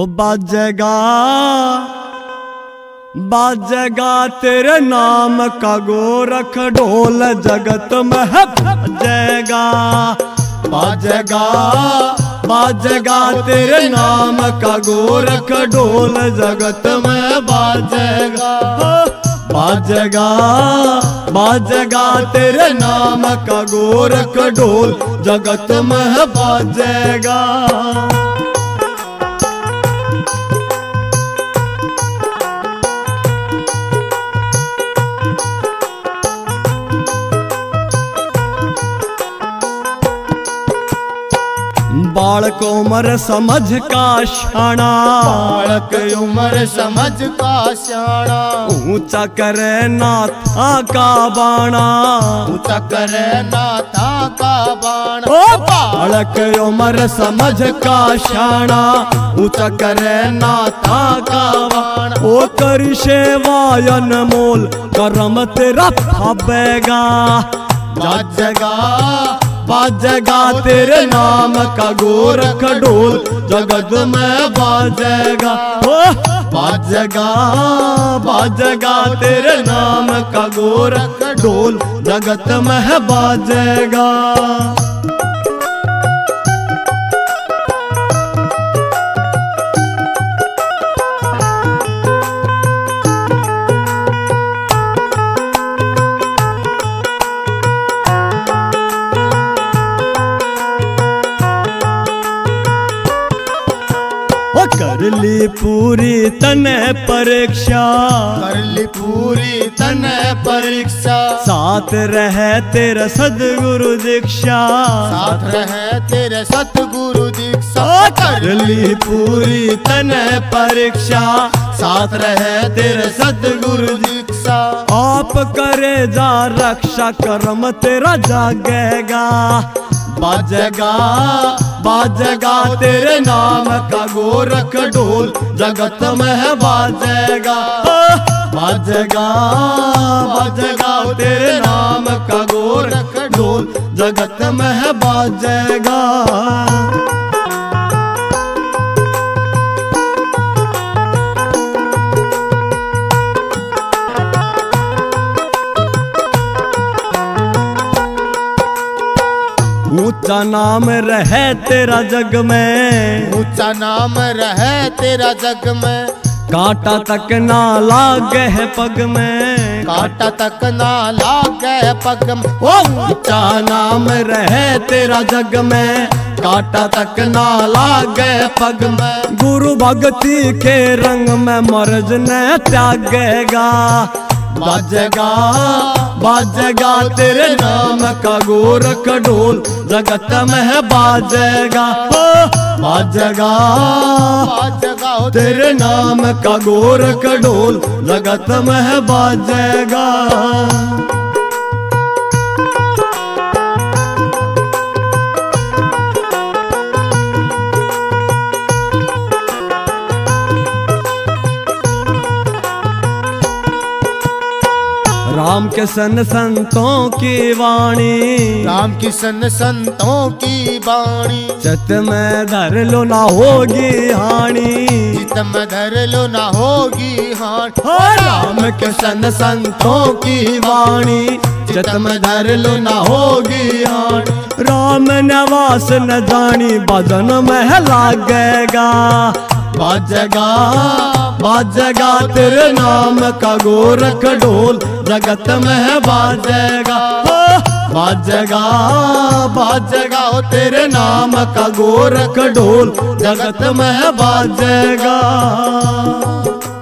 ओ बाजेगा बाजेगा तेरे नाम का गोरख ढोल जगत में है बाजेगा बाजेगा बाजेगा तेरे नाम का गोरख ढोल जगत में बाजेगा बाजेगा बाजेगा तेरे नाम का गोरख ढोल जगत में बाजेगा। बालक उम्र समझ का शाना बालक उम्र समझ का शाना ऊंचा करे नाथा का बाणा ऊंचा करे नाथा का बाण। ओ बालक उम्र समझ का शाना ऊंचा करे नाथा का बाण। ओ करी सेवायन मोल करम तेरा थाबेगा बाजेगा बाजेगा तेरे नाम का गोरख ढोल जगत में बाजेगा बाजेगा बाजेगा तेरे नाम का गोरख ढोल जगत में बाजेगा। कर ली पूरी तने परीक्षा कर ली पूरी तने परीक्षा साथ रहे तेरा सद्गुरु दीक्षा साथ रहे तेरे सतगुरु दीक्षा। कर ली पूरी तने परीक्षा साथ रहे तेरे सद्गुरु दीक्षा। आप करे जा रक्षा कर्म तेरा जागेगा बाजेगा बाजेगा तेरे नाम का गोरख ढोल जगत में बाजेगा बाजेगा बाजेगा तेरे नाम का गोरख ढोल जगत में बाजेगा। ऊंचा नाम रहे तेरा जग में ऊंचा नाम रहे तेरा जग में कांटा तक ना लागे है पग में कांटा तक ना लागे पग में। ओ ऊंचा नाम रहे तेरा जग में कांटा तक ना लागे पग में। गुरु भक्ति के रंग में मर्ज ने त्यागेगा बाजेगा बाजेगा तेरे नाम का गोरख ढोल जगत में बाजेगा बाजेगा बाजेगा तेरे नाम का गोरख ढोल जगत में बाजेगा। राम किशन संतों की वाणी राम किशन संतों की वाणी चित में धर लो ना होगी हानि चित में धर लो ना होगी हानि। राम किशन संतों की वाणी चित में धर लो ना होगी हानि। राम नवास न जानी भजन में लागेगा बाजेगा बाजेगा तेरे नाम का गोरख ढोल जगत में बाजेगा बाजेगा बाजेगा तेरे नाम का गोरख ढोल जगत में बाजेगा।